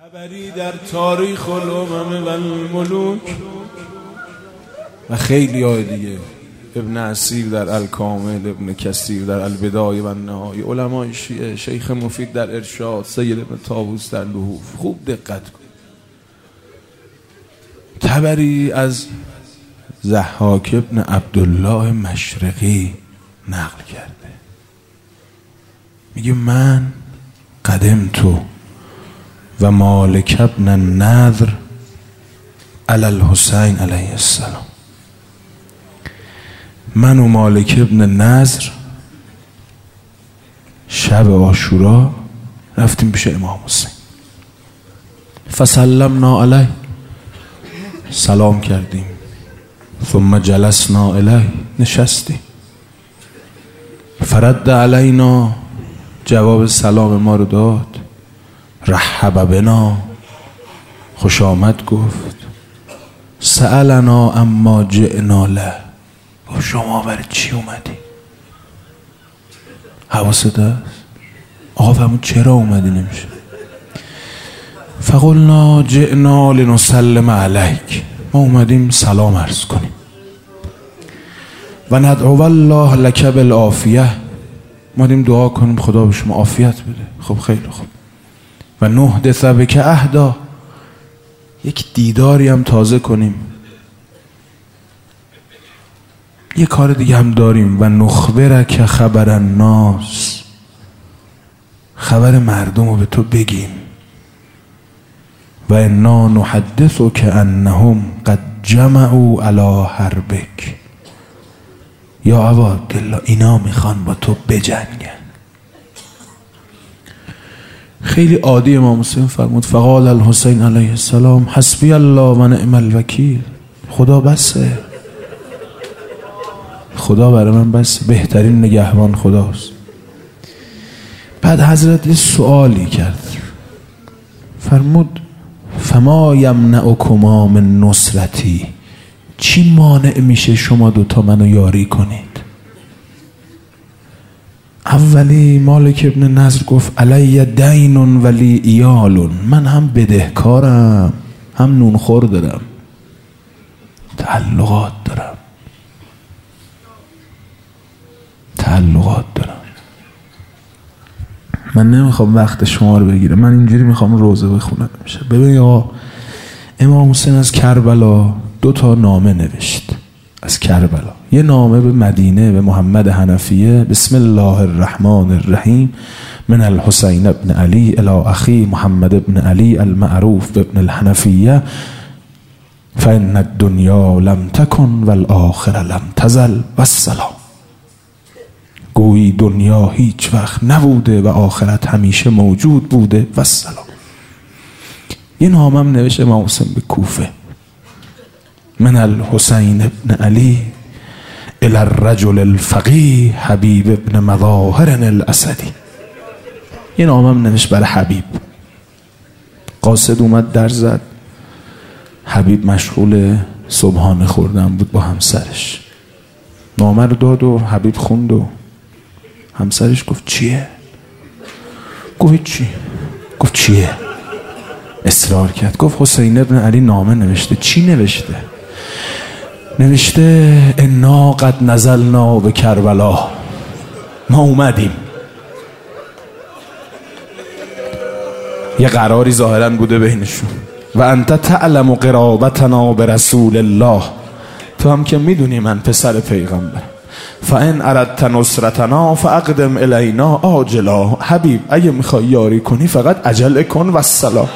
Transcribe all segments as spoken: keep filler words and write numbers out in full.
تبری در تاریخ الامم و الملوک و خیلی های دیگه، ابن اسیر در الکامل، ابن کثیر در البدایه و النهایه، علمای شیعه، شیخ مفید در ارشاد، سید ابن طاووس در لحوف. خوب دقت کن. تبری از ضحاک ابن عبدالله مشرقی نقل کرده، میگه من قدمتو و مالک ابن النضر علی الحسین علیه السلام. من و مالک ابن نضر شب عاشورا رفتیم پیش امام حسین، فسلمنا علیه، سلام کردیم، ثم جلسنا علیه، نشستیم، فرد علینا، جواب سلام ما رو داد، رحب بنا، خوش آمد گفت، سألنا اما جئنا له، و شما برای چی اومدی؟ حواست هست؟ آقا فرمود چرا اومدی؟ نمیشه. فقلنا جئنا لنسلم علیک، ما اومدیم سلام عرض کنیم، و ندعو الله لک بالعافیه، اومدیم دعا کنیم خدا به شما عافیت بده. خب خیلی خوب. و نحدث بک عهدا، یک دیداری هم تازه کنیم، یه کار دیگه هم داریم، و نخبرک خبر الناس، خبر مردم رو به تو بگیم، و انا نحدثک انهم قد جمعوا علی حربک، یا ابا عبدالله اینا میخوان با تو بجنگن. خیلی عادی امام حسین فرمود فقال الحسین علیه السلام حسبی الله و نعم الوکیل، خدا بسه، خدا برای من بس، بهترین نگهبان خداست. بعد حضرت یه سوالی کرد، فرمود فما یمنعکما من نصرتی، چی مانع میشه شما دوتا منو یاری کنید؟ اولی مالک ابن نضر گفت علی دین ولی ایال، من هم بدهکارم هم نونخور دارم، تعلقات دارم تعلقات دارم من نمیخوام وقت شما رو بگیرم، من اینجوری میخوام روزه بخونم. میشه ببین آقا، امام حسین از کربلا دو تا نامه نوشت از کربلا، یه نامه به مدینه به محمد حنفیه، بسم الله الرحمن الرحیم من الحسین ابن علی الی اخی محمد ابن علی المعروف بابن الحنفیه، فان الدنیا لم تکن والآخره لم تزل والسلام. گویی دنیا هیچ وقت نبوده و آخرت همیشه موجود بوده و السلام. یه نامه هم نوشت امام حسین به کوفه، من الحسین ابن علی الى الرجل الفقیه حبیب ابن مظاهر الاسدی. یه نامه هم نوشت برای حبیب. قاصد اومد در زد، حبیب مشغول صبحانه خوردن بود با همسرش، نامه رو داد و حبیب خوند و همسرش گفت چیه؟ گفت چی؟ گفت چیه؟ اصرار کرد، گفت حسین ابن علی نامه نوشته. چی نوشته؟ نوشته انا قد نزلنا به کربلا، ما اومدیم. یه قراری ظاهرا بوده بینشون، و انت تعلم قرابتنا به رسول الله، تو هم که میدونی من پسر پیغمبر، فان اردت نصرتنا فاقدم الینا عاجلا، حبیب اگه میخوای یاری کنی فقط عجله کن و السلام.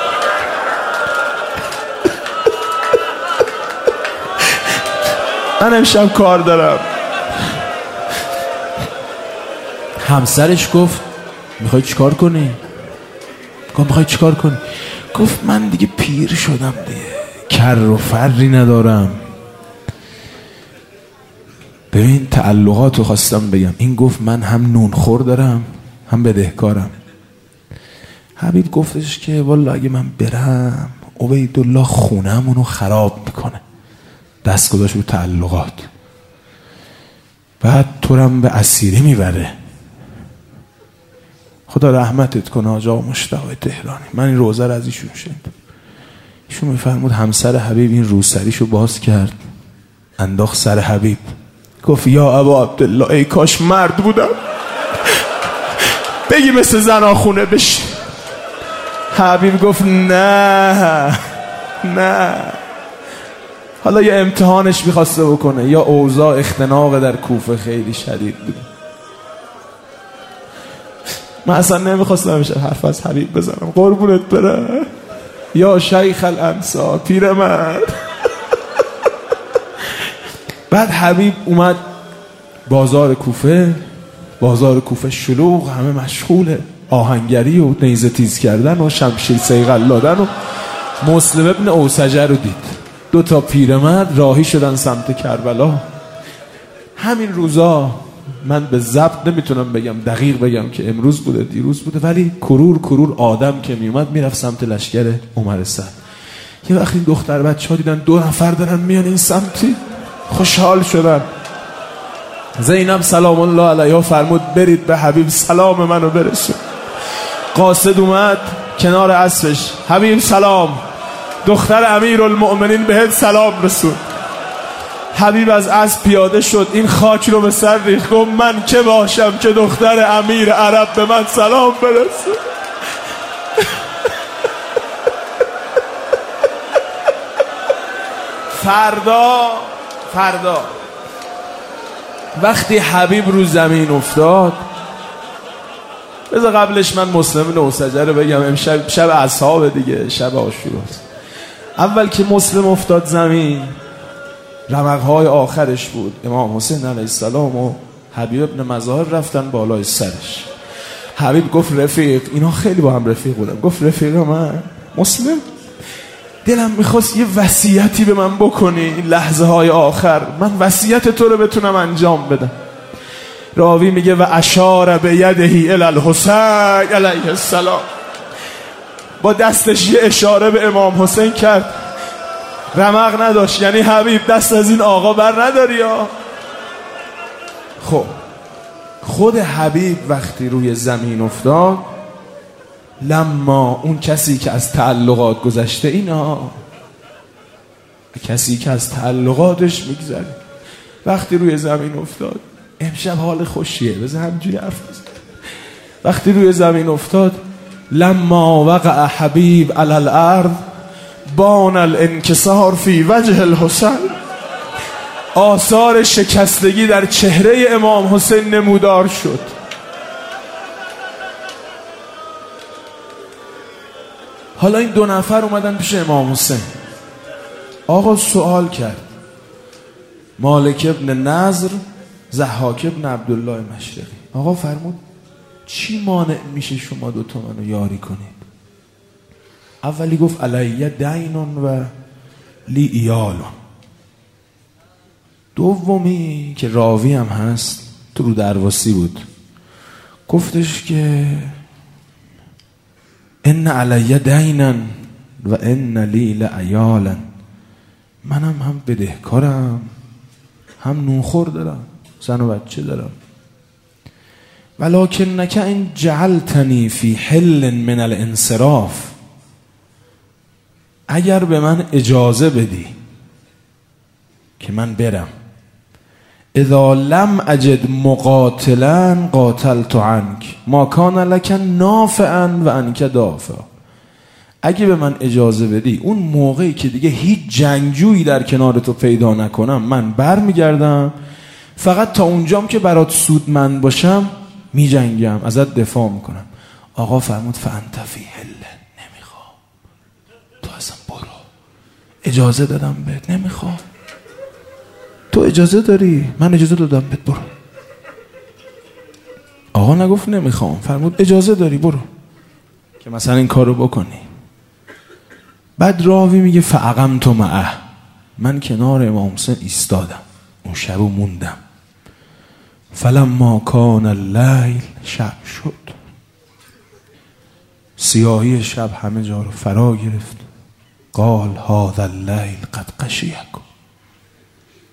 من امشب کار دارم. همسرش گفت میخوای چیکار کنی؟ گفت میخوای چیکار کنی؟ گفت من دیگه پیر شدم دیگه، کر و فری ندارم. ببین تعلقاتو خواستم بگم، این گفت من هم نونخور دارم هم بدهکارم. حبیب گفتش که والا اگه من برم عبیدالله خونمونو خراب میکنه، دست گذاشت رو تعلقات، بعد تو رم به اسیری میبره. خدا رحمتت کنه حاج آقا مشتاق تهرانی. من این روزه رو از ایشون شنیدم. ایشون میفرمود همسر حبیب این روسریشو باز کرد انداخت سر حبیب، گفت یا ابا عبدالله ای کاش مرد بودم بگی مثل زناخونه بشی. حبیب گفت نه نه. حالا یه امتحانش میخواسته بکنه، یا اوضاع اختناق در کوفه خیلی شدید بود. من اصلا نمیخواستم همیشه حرف از حبیب بزنم، قربونت بره یا شیخ الانصار پیرمرد. بعد حبیب اومد بازار کوفه، بازار کوفه شلوغ، همه مشغول آهنگری و نیزه تیز کردن و شمشیر صیقل دادن و مسلم ابن اوسجه رو دید. دو تا پیرمرد راهی شدن سمت کربلا. همین روزا من به ضبط نمیتونم بگم دقیق بگم که امروز بوده دیروز بوده، ولی کرور کرور آدم که میومد میرفت سمت لشکر عمر سعد. یه وقتی این دختر بچه ها دیدن دو نفر دارن میان این سمتی، خوشحال شدن. زینب سلام الله علیها فرمود برید به حبیب سلام منو برسون. قاصد اومد کنار اسبش، حبیب سلام، دختر امیرالمؤمنین بهت سلام رسون. حبیب از اسب پیاده شد، این خاک رو به سر ریخت، گفت من که باشم که دختر امیر عرب به من سلام برسون. فردا فردا وقتی حبیب رو زمین افتاد، بذار قبلش من مسلم ابن اوسجه رو بگم. امشب شب اصحاب دیگه، شب عاشوراست. اول که مسلم افتاد زمین، رمقهای آخرش بود. امام حسین علیه السلام و حبیب ابن مظاهر رفتن بالای سرش. حبیب گفت رفیق، اینا خیلی با هم رفیق بودن، گفت رفیق من مسلم، دلم میخواست یه وصیتی به من بکنی این لحظه های آخر، من وصیت تو رو بتونم انجام بدم. راوی میگه و اشار به یدهی الی الحسین علیه السلام، با دستش یه اشاره به امام حسین کرد. رمق نداشت، یعنی حبیب دست از این آقا بر نداری یا. خب خود حبیب وقتی روی زمین افتاد، لما اون کسی که از تعلقات گذشته، اینا کسی که از تعلقاتش میگذره، وقتی روی زمین افتاد، امشب حال خوشیه بذار همجوری حرف بزن. وقتی روی زمین افتاد، لما وقع حبیب علی الارض بان الانکسار فی وجه الحسین، آثار شکستگی در چهره امام حسین نمودار شد. حالا این دو نفر اومدن پیش امام حسین. آقا سوال کرد، مالک ابن نضر، ضحاک ابن عبدالله مشرقی. آقا فرمود چی مانع میشه شما دوتا منو یاری کنید؟ اولی گفت علیه دینون و لی ایالون. دومی که راوی هم هست، تو رو درواسی بود، گفتش که ان علیه دینن و ان لی لعیالن، منم هم بدهکارم هم نونخور دارم، زن و بچه دارم. ولکنک ان جعلتنی فی حل من الانصراف، اگر به من اجازه بدی که من برم، اذا لم اجد مقاتلا قاتلت عنک ما کان لک نافعا و انک دافع، اگه به من اجازه بدی اون موقعی که دیگه هیچ جنگجویی در کنار تو پیدا نکنم، من بر میگردم، فقط تا اونجام که برات سودمند باشم می جنگم، ازت دفاع میکنم. آقا فرمود فانت فی حل، نمیخوام، تو اصلا برو، اجازه دادم بهت، نمیخوام، تو اجازه داری، من اجازه دادم بهت، برو. آقا نگفت نمیخوام، فرمود اجازه داری برو که مثلا این کارو بکنی. بعد راوی میگه فاقمت معه، من کنار امام حسین ایستادم، اون شبو موندم. فلما کان اللیل، شب شد، سیاهی شب همه جا رو فرا گرفت. قال هذا اللیل قد غشیکم،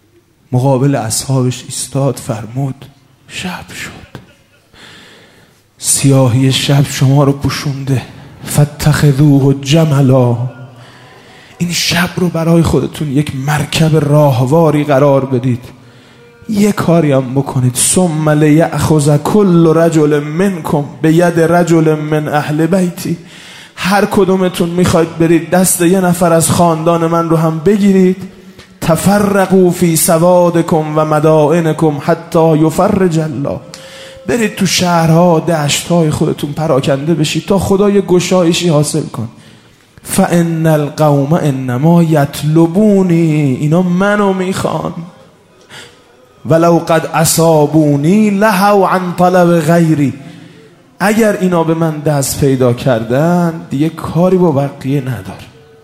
مقابل اصحابش ایستاد، فرمود شب شد. سیاهی شب شما رو پوشونده. فاتخذوه جملا، این شب رو برای خودتون یک مرکب راهواری قرار بدید. یک کاری هم بکنید. ثم لیأخذ کل رجل منکم بید رجل من اهل بیتی، هر کدومتون میخواید برید دست یه نفر از خاندان من رو هم بگیرید. تفرقوا فی سوادکم و مدائنکم حتی یفرج الله، برید تو شهرها دشتهای خودتون پراکنده بشید تا خدا یه گشایشی حاصل کن. فان القوم انما یطلبونی، اینا منو میخوان. ولو قد اصابونی لهوا عن طلب غیری، اگر اینا به من دست پیدا کردن دیگه کاری با بقیه ندار.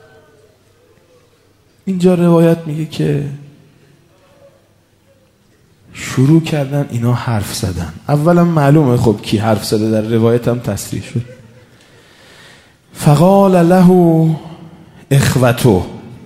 اینجا روایت میگه که شروع کردن اینا حرف زدن. اولا معلومه خب کی حرف زده، در روایت هم تصریح شد. فقال له اخوته،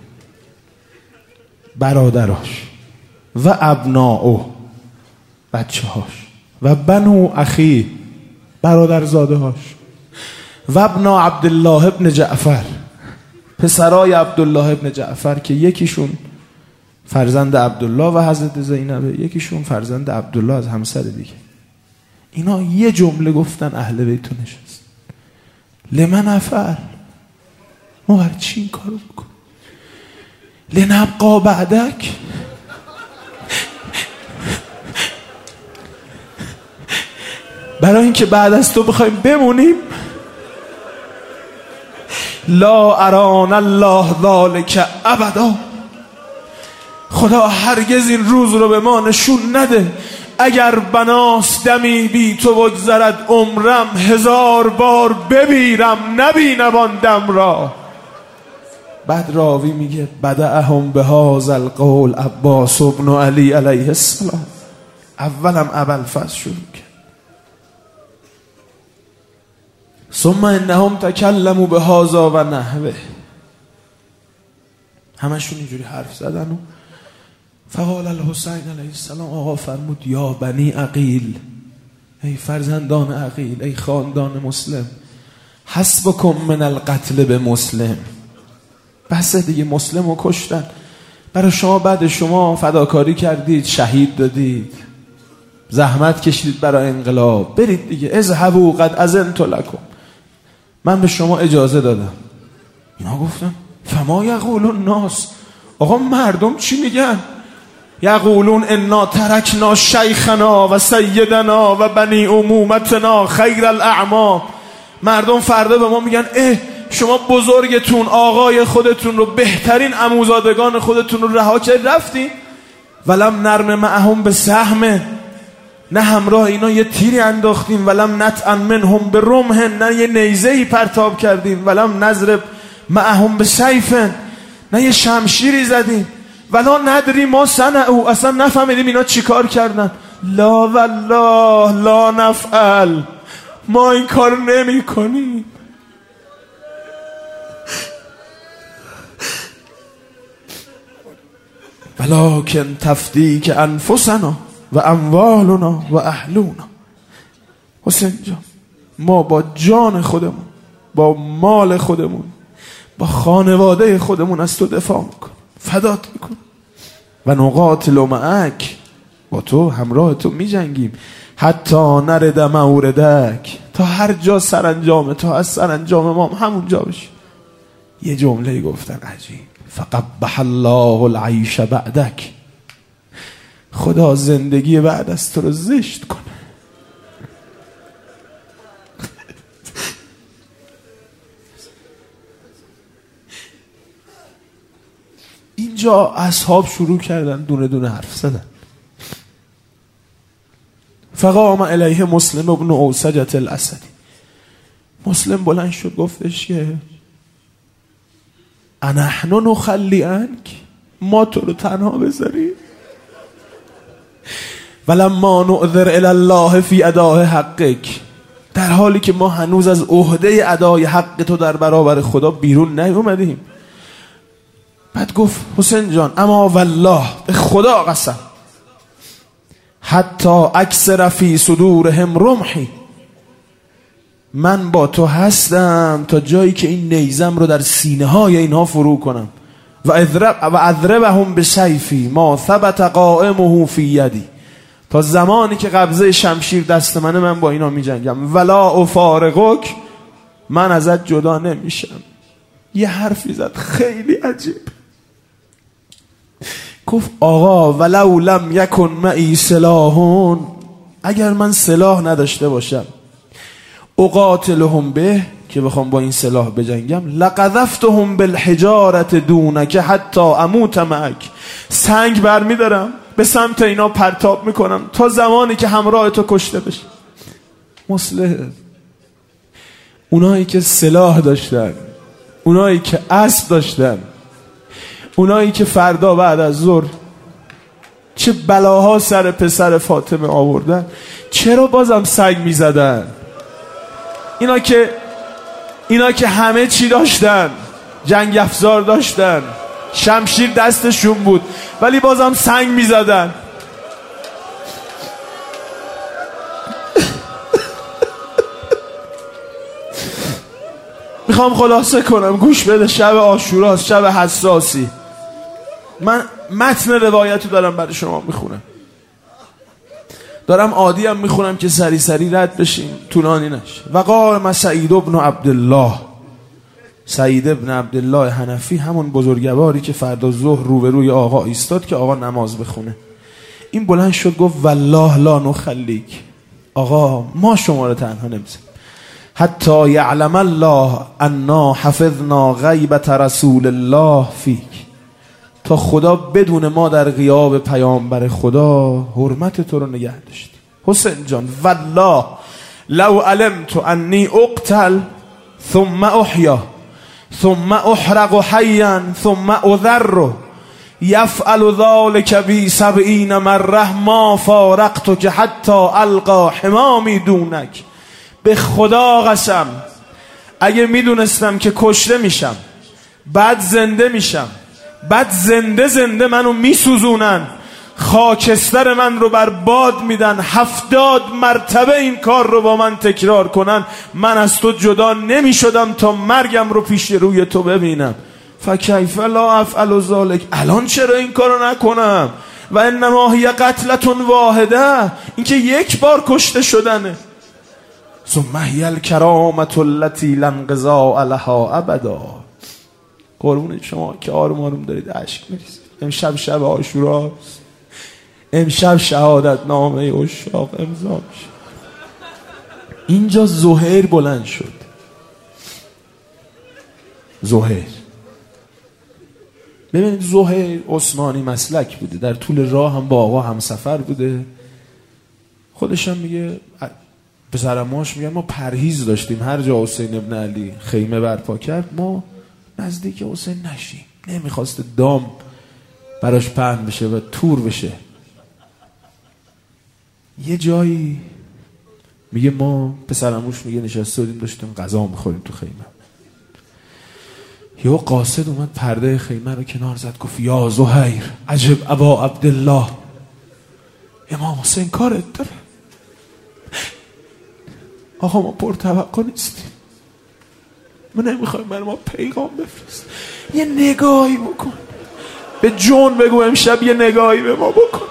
برادراش، و ابناؤه، بچه هاش، و بنو اخی، برادرزاده هاش، و ابنا عبدالله ابن جعفر، پسرای عبدالله ابن جعفر که یکیشون فرزند عبدالله و حضرت زینبه، یکیشون فرزند عبدالله از همسر دیگه. اینا یه جمله گفتن اهل بیت نشست. لمن افعل، ما هر چی این کارو بکن؟ لنبقا بعدک، برای اینکه بعد از تو بخوایم بمونیم. لا اران الله ذالک ابدا، خدا هرگز این روز رو به ما نشون نده. اگر بناس دمی بی تو بگذرد عمرم، هزار بار بمیرم نبینم آن دم را. بعد راوی میگه بدأهم بهذا القول عباس بن علی علیه السلام، اولم ابوالفضل شروع کرد. ثم انهم تکلموا بهذا و نحوه، همشون اینجوری حرف زدن. و فقال الحسین علیه السلام، آقا فرمود یا بنی عقیل، ای فرزندان عقیل، ای خاندان مسلم، حسبکم من القتل به مسلم، بسه دیگه، مسلم رو کشتن. برای شما بعد شما فداکاری کردید، شهید دادید، زحمت کشیدید برای انقلاب، برید دیگه. اذهبوا قد اذنت لکم، من به شما اجازه دادم. اینا گفتن فما یقول الناس، آقا مردم چی میگن؟ یقولون انا ترکنا شیخنا و سیدنا و بنی امومتنا خیر الاعمام، مردم فردا به ما میگن اه شما بزرگتون، آقای خودتون رو، بهترین عموزادگان خودتون رو رها کرد رفتین. ولم نرم معهم به سهم، نه همراه اینا یه تیری انداختیم. ولم نطعن منهم به رمح، نه یه نیزه‌ای پرتاب کردیم. ولم نضرب معهم به سیف، نه یه شمشیری زدیم. ولا ندری ما صنعوا، اصلا نفهمیدیم اینا چی کار کردن. لا والله لا نفعل، ما این کار نمی کنیم. ولکن تفدیک انفسنا و اموالنا و اهلونا. حسین جان، ما با جان خودمون، با مال خودمون، با خانواده خودمون از تو دفاع میکن، فدات میکن. و نقاتل معک، با تو همراه تو میجنگیم. حتی نرد موردک، تا هر جا سرانجام تو از سرانجام ما همون جا بشی. یه جمله گفتن عجیب، فقبح الله العیش بعدک، خدا زندگی بعد از تو رو زشت کنه. اینجا اصحاب شروع کردن دونه دونه حرف زدن. فقام الیه مسلم ابن اوسجة الاسدی، مسلم بلند شد گفتش که انحن نخلی عنک، ما تو رو تنها بذاریم. ولما نعذر الی الله فی اداء حقک، در حالی که ما هنوز از عهده ادای حق تو در برابر خدا بیرون نیومدیم. بعد گفت حسین جان اما والله، به خدا قسم، حتی اکثر فی صدورهم رمحی، من با تو هستم تا جایی که این نیزم رو در سینه های اینها فرو کنم. و اضرب و اضربهم بسیفی ما ثبت قائمه فی یدی، تا زمانی که قبضه شمشیر دست منه من با اینا می جنگم. ولا افارقک، من ازت جدا نمیشم. یه حرفی زد خیلی عجیب، گفت آقا ولو لم یکن معی سلاحون، اگر من سلاح نداشته باشم، اقاتلهم به، که بخوام با این سلاح بجنگم، لقذفتهم بالحجارة دونک حتی اموت معک، سنگ برمی دارم به سمت اینا پرتاب میکنم تا زمانی که همراه تو کشته بشه. مصلح اونایی که سلاح داشتن، اونایی که اسب داشتن، اونایی که فردا بعد از ظهر چه بلاها سر پسر فاطمه آوردن، چرا بازم سنگ میزدن؟ اینا که اینا که همه چی داشتن، جنگ افزار داشتن، شمشیر دستشون بود، ولی بازم سنگ میزدن. میخوام خلاصه کنم، گوش بده، شب عاشوراست، شب حساسی. من متن روایتو دارم برای شما میخونم، دارم عادی هم میخونم که سری سری رد بشیم، طولانی نشه. و قال سعید ابن عبدالله، سعید ابن عبدالله حنفی، همون بزرگواری که فردا ظهر روبروی آقا ایستاد که آقا نماز بخونه، این بلند شد گفت والله لا نخلیک، آقا ما شما رو تنها نمیذاریم حتی یعلم الله انا حفظنا غیبت رسول الله فیک، تا خدا بدون ما در غیاب پیامبر خدا حرمت تو رو نگه داشت. حسین جان والله لو علمت انی اقتل ثم احیا ثم احرق حیا ثم اذر یفعل ذلك بی سبعین مره ما فارقتک حتی القا حمامی دونک. به خدا قسم اگه میدونستم که کشته میشم، بعد زنده میشم، بعد زنده زنده منو میسوزونن، خاکستر من رو بر باد میدن، هفتاد مرتبه این کار رو با من تکرار کنن، من از تو جدا نمیشدم تا مرگم رو پیش روی تو ببینم. فکیف لا افعل ذلک، الان چرا این کارو نکنم؟ و انما هی قتلتون واحده، اینکه یک بار کشته شدنه. ثم هی الکرامة التي لا انقضاء لها ابدا. قربون شما که آروم آروم دارید اشک میریزید. امشب شب عاشوراست، امشب شهادت نامه عشاق امضا میشه. اینجا زهیر بلند شد، زهیر. ببینید زهیر عثمانی مسلک بوده، در طول راه هم با آقا همسفر بوده. خودش هم میگه، پسرماش میگن ما پرهیز داشتیم، هر جا حسین ابن علی خیمه برپا کرد ما نزدیک حسین نشیم، نمیخواست دام براش پهن بشه و تور بشه. یه جایی میگه ما پسرموش میگه نشسته بودیم داشتیم غذا میخوریم تو خیمه، یهو قاصد اومد پرده خیمه رو کنار زد، گفت یا زهیر عجب ابا عبدالله، امام حسین کارت داره. آقا ما پر توقع نیستیم، ما نمیخوایم برای ما پیغام بفرست، یه نگاهی بکن به جون، بگو امشب یه نگاهی به ما بکن،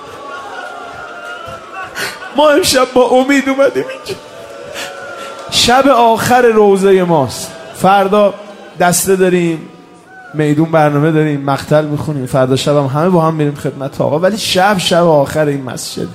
ما امشب با امید اومدیم اینجا، شب آخر روزه ماست، فردا دسته داریم، میدون برنامه داریم، مقتل میخونیم، فردا شب هم همه با هم میریم خدمت آقا، ولی شب شب آخر این مسجد.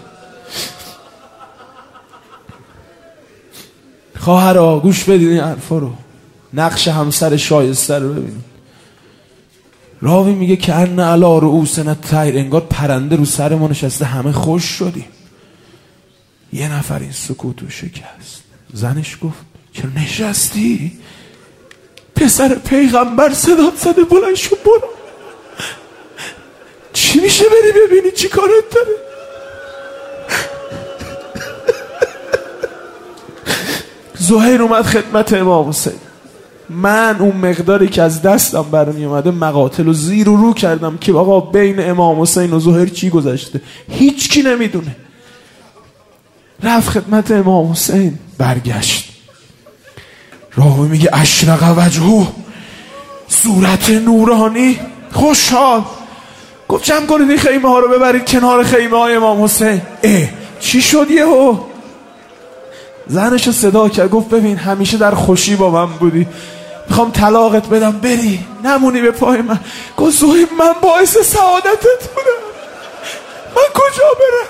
خواهرها گوش بدید این حرفا رو، نقش همسر شایسته رو ببینید. راوی میگه که ان علی رؤوسنا الطیر، انگار پرنده رو سر ما نشسته، همه خوش شدیم. یه نفر این سکوتو شکست، زنش گفت چرا نشستی؟ پسر پیغمبر صدات زده بلند شو برو. چی میشه بری ببینی چی کارت داره؟ زهیر اومد خدمت امام حسین. من اون مقداری که از دستم برمی اومده مقاتل و زیر و رو کردم که آقا بین امام حسین و زهیر چی گذشته، هیچ کی نمیدونه. رفت خدمت امام حسین، برگشت راوی میگه اشرق وجهه، صورت نورانی، خوشحال. گفت جمع کنید این خیمه ها رو ببرید کنار خیمه های امام حسین. اه چی شد یهو؟ زنشو صدا کرد، گفت ببین همیشه در خوشی با من بودی، میخوام طلاقت بدم بری نمونی به پای من. گفت زهیر من باعث سعادتت بودم، من کجا برم؟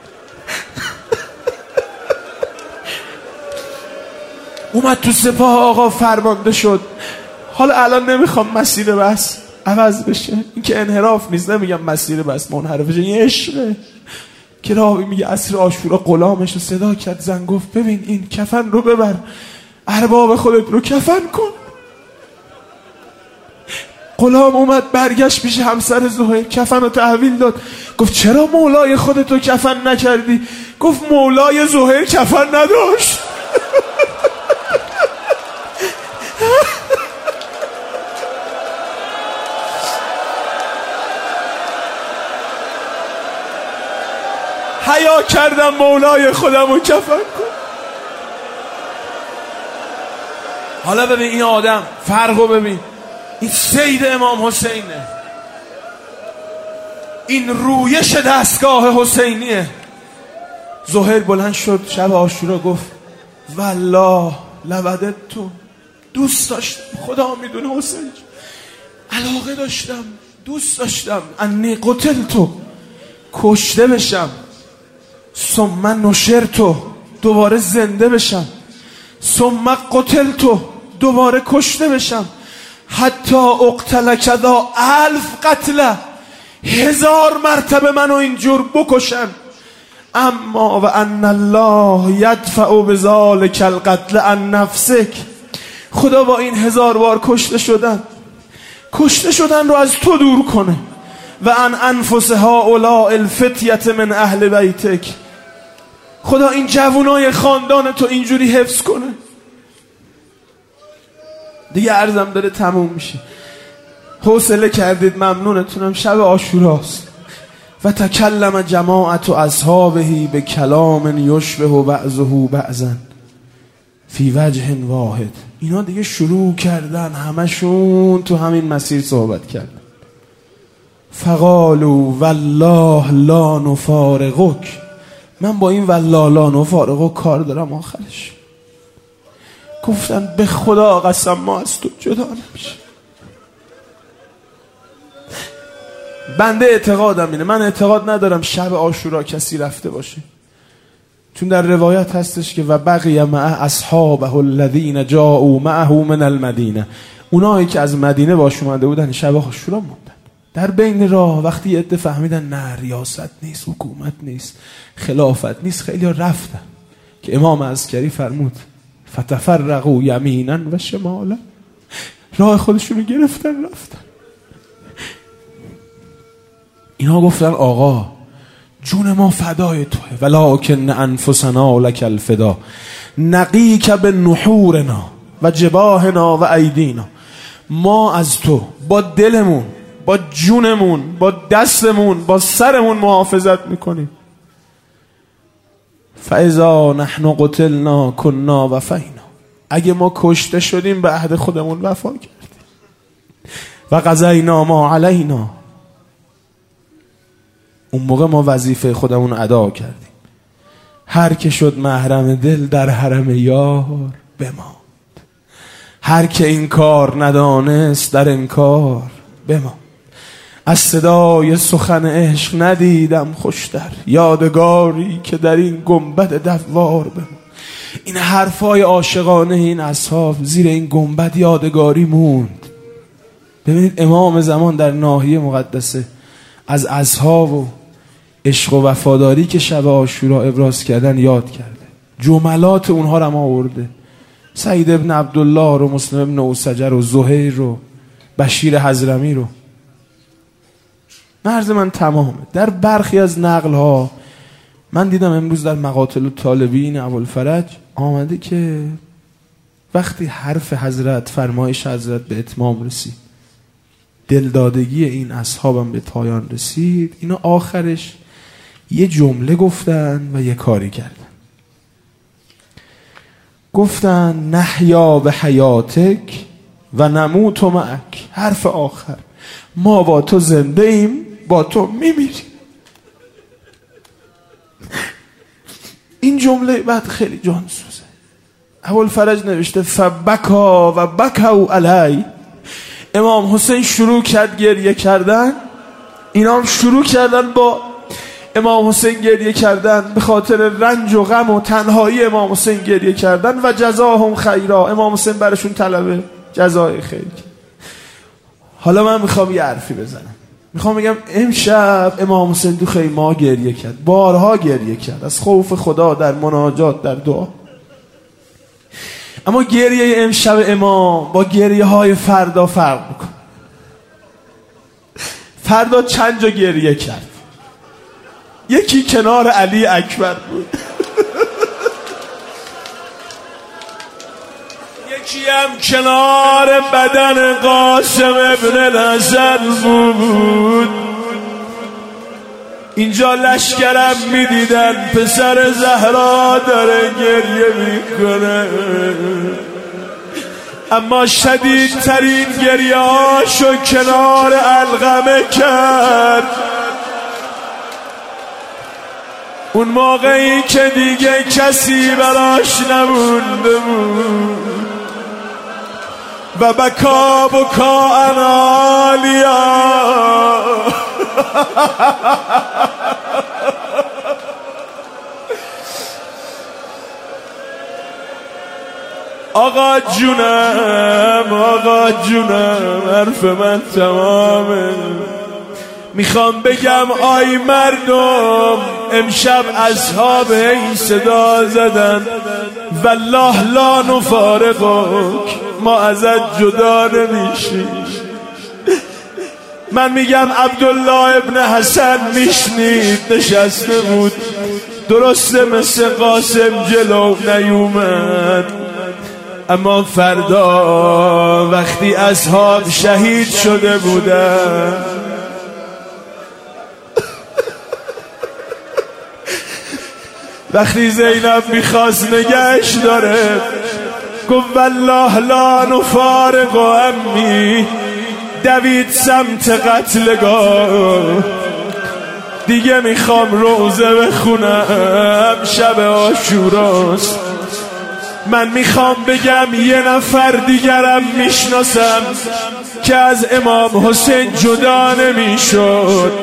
اومد تو سپاه آقا، فرمانده شد. حالا الان نمیخوام مسیر بس عوض بشه، این که انحراف نیست، نمیگم مسیر بس منحرف بشه، این عشقه. که راوی میگه عصر عاشورا غلامش رو صدا کرد، زن گفت ببین این کفن رو ببر، ارباب خودت رو کفن کن. غلام اومد برگشت پیش همسر زهیر، کفن رو تحویل داد. گفت چرا مولای خودت رو کفن نکردی؟ گفت مولای زهیر کفن نداشت. حیا کردم مولای خودم رو کفن کن. حالا ببین این آدم فرقو ببین، این سید امام حسینه، این رویش دستگاه حسینیه. زهیر بلند شد شب عاشورا گفت والله لودت تو، دوست داشتم، خدا میدونه حسین، علاقه داشتم، دوست داشتم انی قتلتو، کشته بشم، ثم نشرتو، دوباره زنده بشم، ثم قتلتو، دوباره کشته بشم، حتی اقتل کذا الف قتله، هزار مرتبه منو اینجور بکشن. اما و ان الله یدفع بذلک القتل عن نفسک، خدا با این هزار بار کشته شدن کشته شدن رو از تو دور کنه. و ان انفس هؤلاء الفتیة من اهل بیتک، خدا این جوانای خاندان تو اینجوری حفظ کنه. دیگه عرضم داره تموم میشه، حوصله کردید ممنونتونم، شب عاشوراست. و تکلم جماعت و اصحابه به کلام یشبه و بعضه بعضا فی وجه واحد. اینا دیگه شروع کردن همشون تو همین مسیر صحبت کردن. فقالوا والله لا نفارقک، من با این والله لا نفارقک کار دارم آخرش. گفتن به خدا قسم ما از تو جدا نمیشه. بنده اعتقادم اینه، من اعتقاد ندارم شب عاشورا کسی رفته باشه، چون در روایت هستش که و بقی مع اصحابه الذین جاءوا معه من المدینه، اونایی که از مدینه باش اومده بودن شب عاشورا موندن. در بین راه وقتی عده فهمیدن نه ریاست نیست، حکومت نیست، خلافت نیست، خیلی ها رفتن که امام عسکری فرمود فتفرقوا یمینا و شمالا، راه خودشونو گرفتن رفتن. اینا گفتن آقا جون ما فدای توه، ولکن انفسنا لک الفدا، نقیک بنحورنا و جباهنا و ایدینا، ما از تو با دلمون، با جونمون، با دستمون، با سرمون محافظت میکنیم. فاذا نحن قتلنا کنا وفینا، اگه ما کشته شدیم به عهد خودمون وفا کردیم. و قضینا ما علینا، اون موقع ما وظیفه خودمون ادا کردیم. هر که شد محرم دل در حرم یار بماند، هر که این کار ندانست در انکار بماند. از صدای سخن عشق ندیدم خوشتر، یادگاری که در این گنبد دوار بماند. این حرفای عاشقانه این اصحاب زیر این گنبد یادگاری موند. ببینید امام زمان در ناحیه مقدسه از اصحاب و عشق و وفاداری که شب عاشورا ابراز کردن یاد کرده، جملات اونها رو هم آورده. سعید ابن عبدالله رو، مسلم ابن اوسجر رو، زهیر رو، بشیر حضرمی رو. مرز من تمامه. در برخی از نقل ها من دیدم امروز در مقاتل طالبین ابوالفرج آمده که وقتی حرف حضرت، فرمایش حضرت به اتمام رسید، دلدادگی این اصحابم به پایان رسید، اینا آخرش یه جمله گفتن و یه کاری کردن. گفتن نحیا به حیاتک و نموت معک. حرف آخر، ما با تو زنده ایم، با تو میمیریم. این جمله بعد خیلی جان سوزه. ابوالفرج نوشته فبکا و بکوا علی. امام حسین شروع کرد گریه کردن، اینا هم شروع کردن با امام حسین گریه کردن، به خاطر رنج و غم و تنهایی امام حسین گریه کردن. و جزاهم خیرا، امام حسین برشون طلب جزای خیر. حالا من میخوام یه حرفی بزنم، میخوام بگم امشب امام حسین تو خیمه گریه کرد، بارها گریه کرد از خوف خدا، در مناجات، در دعا. اما گریه امشب امام با گریه های فردا فرق میکنه. فردا چند جا گریه کرد، یکی کنار علی اکبر بود، یکی هم کنار بدن قاسم ابن الحسن بود. اینجا لشکرم میدیدن پسر زهرا داره گریه میکنه، اما شدیدترین گریه هاشو کنار علقمه کرد. اون موقعی که دیگه کسی براش نمونده بود. و بکا بکا انالیا. آقا جونم، آقا جونم، حرف من تمامه. میخوام بگم آی مردم، امشب اصحاب این صدا زدن والله لا نفارقک، ما ازت جدا نمیشیم. من میگم عبدالله ابن حسن میشنید، نشسته بود، درسته مثل قاسم جلو نیومد، اما فردا وقتی اصحاب شهید شده بودن، وقتی زینب میخواست نگهش داره، گفت والله لا نفارق امی، دوید سمت قتلگاه. دیگه میخوام روزه بخونم، شب عاشوراست. من میخوام بگم یه نفر دیگرم میشناسم که از امام حسین جدا نمیشد.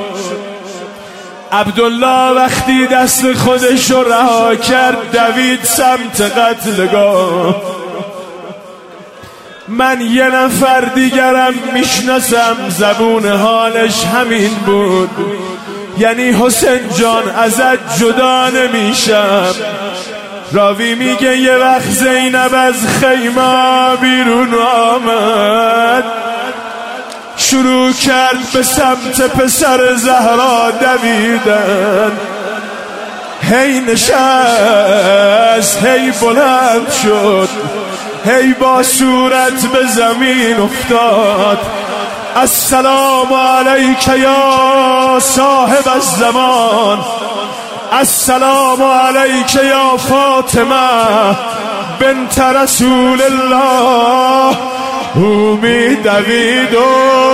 عبدالله وقتی دست خودش رو رها کرد دوید سمت قتلگاه. من یه نفر دیگرم میشناسم زبون حالش همین بود، یعنی حسین جان ازت جدا نمیشم. راوی میگه یه وقت زینب از خیمه بیرون آمد، شروع کرد به سمت پسر زهرا دویدن. هی نشست، هی بلند شد، هی با صورت به زمین افتاد. السلام علیک یا صاحب الزمان، السلام علیک یا فاطمه بنت رسول الله. او می دوید و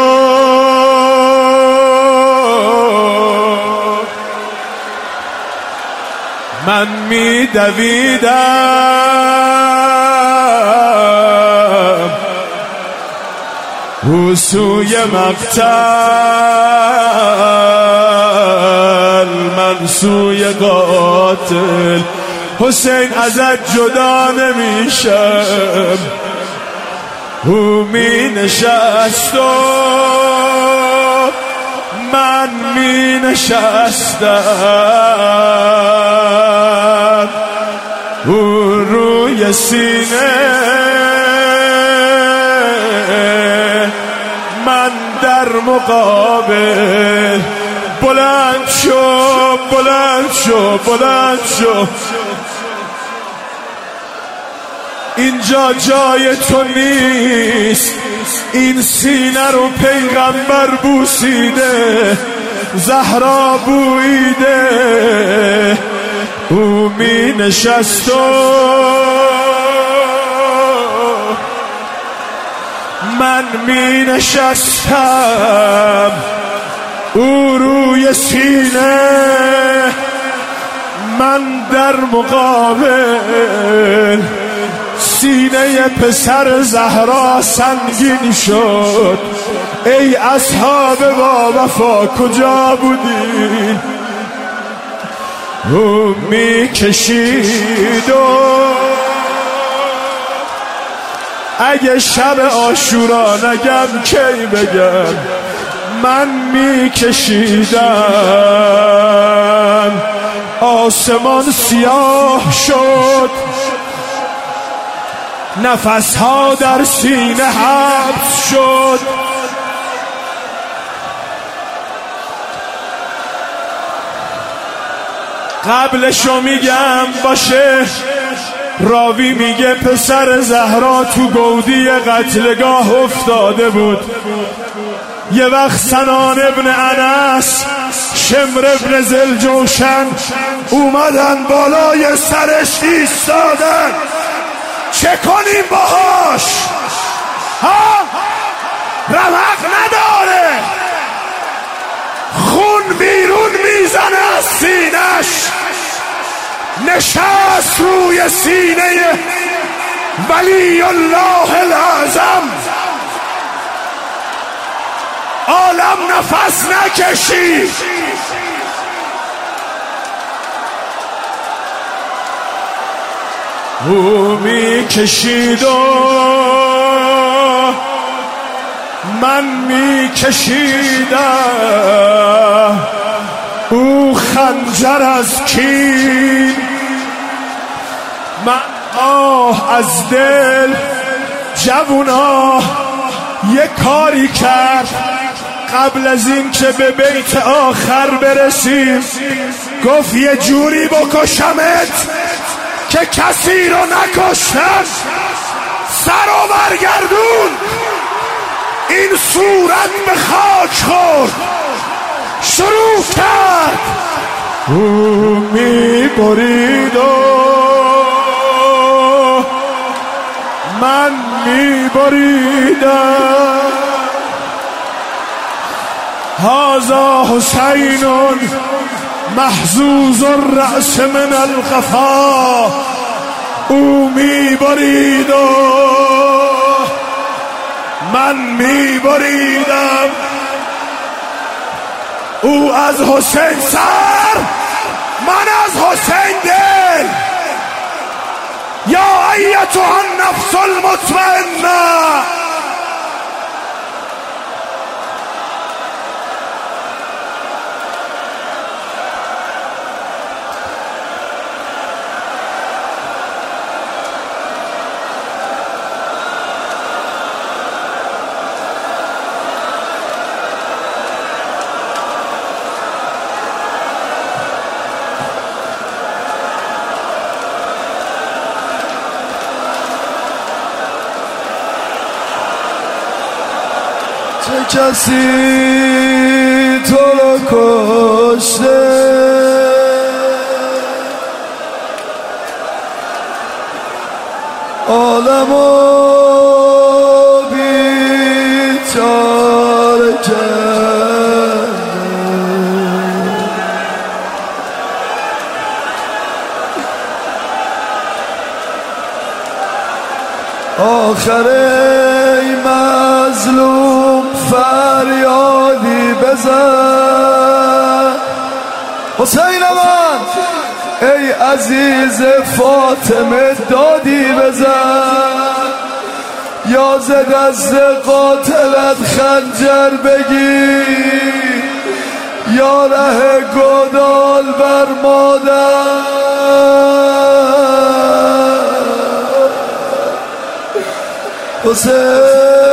من می دویدم، او سوی مقتل، من سوی قاتل. حسین ازت جدا نمیشم. او می نشست و من می نشستم، او روی سینه من در مقابل. بلند شو، بلند شو، بلند شو، اینجا جای تو نیست. این سینه رو پیغمبر بوسیده، زهرا بویده. او می نشست و من می نشستم او روی سینه، من در مقابل سینه پسر زهرا سنگین شد. ای اصحاب با وفا کجا بودین؟ او می کشید و اگه شب عاشورا نگم کی بگم، من می کشیدم. آسمان سیاه شد، نفسها در سینه حبس شد. قبلشو میگم باشه، راوی میگه پسر زهرا تو گودی قتلگاه افتاده بود. یه وقت سنان ابن انس، شمر ابن ذوالجوشن اومدن بالای سرش ایستادن. چه کنیم باهاش؟ ها؟ رمق نداره، خون بیرون میزنه از سینش. نشست روی سینه ولی الله الاعظم. عالم نفس نکشید. او می کشید و من می کشیدم. او خنجر از کین، من آه از دل. جوونا یک کاری کرد قبل از این که به بیت آخر برسیم. گفت یه جوری بکشمت که کسی رو نکشتم. سر و برگردون، این صورت به خاک خورد. شروع کرد او می برید و من می بریدم. هذا حسین محزوز الرأس من القفا. او می برید و من می بریدم. او از حسین سر، من از حسین دل. یا ایتها النفس المطمئنه، چه کسی تو رو کشته؟ عالمو بیچاره کرد. آخر ای مظلوم فریادی بزن. حسین من ای عزیز فاطمه دادی بزن. یا ز دست قاتلت خنجر بگیر، یا ره گدال بر مادر. حسین